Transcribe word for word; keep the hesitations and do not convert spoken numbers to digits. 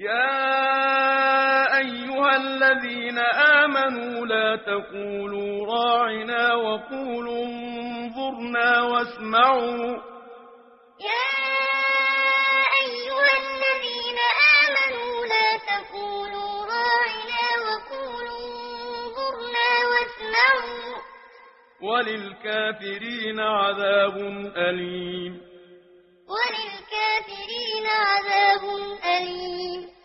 يا أيها الذين آمنوا لا تقولوا راعنا وقولوا انظرنا واسمعوا يا أيها الذين آمنوا لا تقولوا راعنا وقولوا انظرنا واسمعوا وللكافرين عذاب أليم وللكافرين عذاب أليم